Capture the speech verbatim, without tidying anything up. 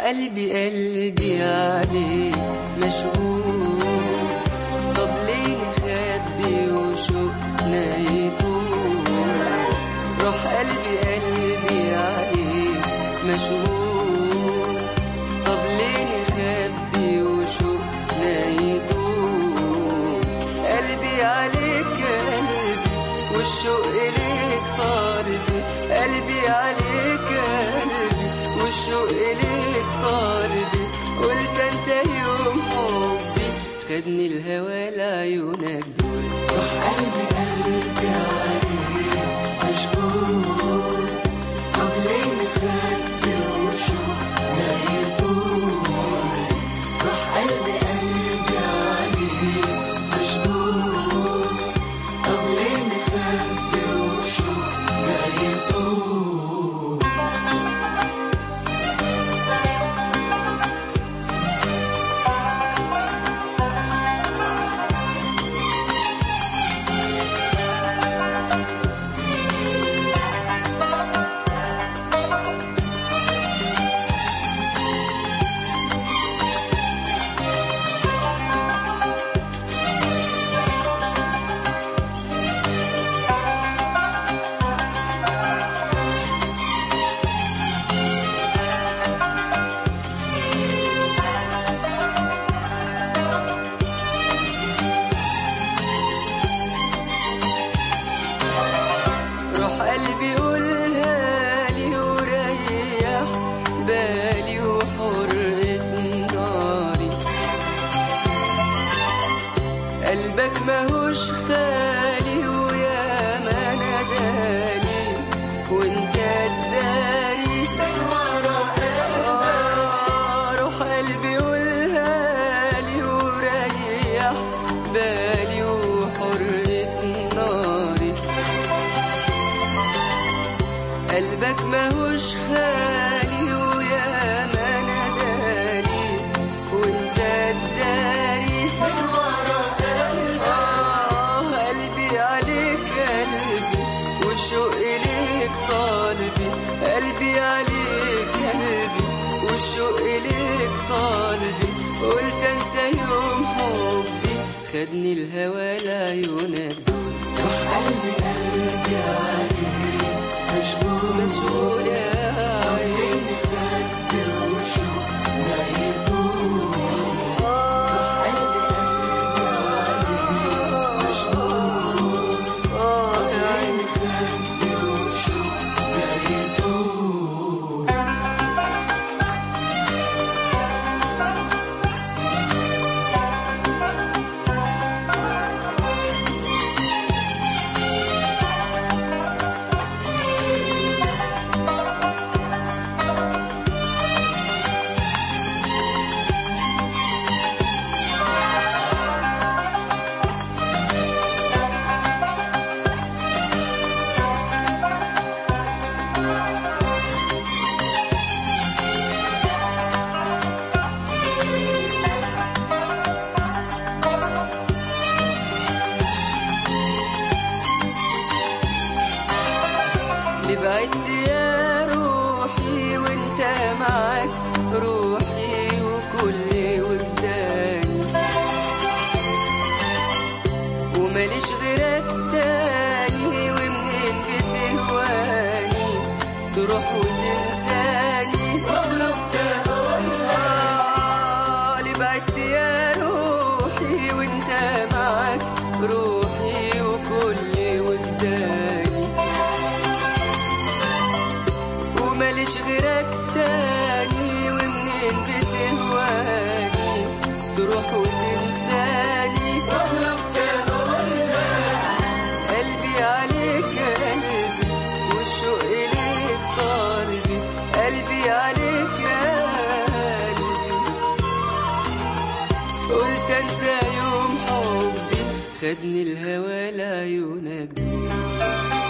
قلبي قلبي عليك مشغول، طب ليه نخبي وشوقنا يطول؟ روح قلبي قلبي عليك مشغول، طب ليه نخبي وشوقنا يطول؟ قلبي عليك قلبي والشوق إليك طالبي، قلبي عليك قلبي والشوق إليك طالبي، قلت انسى يوم حبي خدني الهوى لعيونك دول. روح قلبي قلبي عليك مشغول، طب ليه نخبي وشوقنا يطول؟ روح قلبي قلبي عليك مشغول، طب ليه نخبي وشوقنا يطول؟ قلبي قولها لي وريح بالي وحرقة ناري، قلبك ماهوش خالي ويا ما نادالي وانت الداري من ورا قلبك. روح قلبي قولها لي وريح بالي وحرقة ناري، قلبك ماهوش خالي ويا ما نادالي وانت الداري من ورا قلبك. آه قلبي عليك قلبي والشوق إليك طالبي، قلبي عليك قلبي والشوق إليك طالبي، قلت انسى يوم حبي خدني الهوى لعيونك دول. روح قلبي قلبي عليك مشغول مشغول يا عيني نخبي وشوقنا يطول. روح قلبي قلبي عليك مشغول، اه يا عيني نخبي وشوقنا يطول. اللي بعدت يا روحي وانت معاك روحي وكل وجداني، وماليش غيرك تاني ومنين بتهواني تروح وتنساني واغلب تقولها. آه اللي بعدت يا روحي وانت معاك روحي وكل وجداني، وماليش غيرك تاني ومنين بتهواني تروح وتنساني واغلب تقولها. قلبي عليك قلبي والشوق إليك طالبي، قلبي عليك قلبي قلت انسى يوم حبي خدني الهوى لعيونك دول.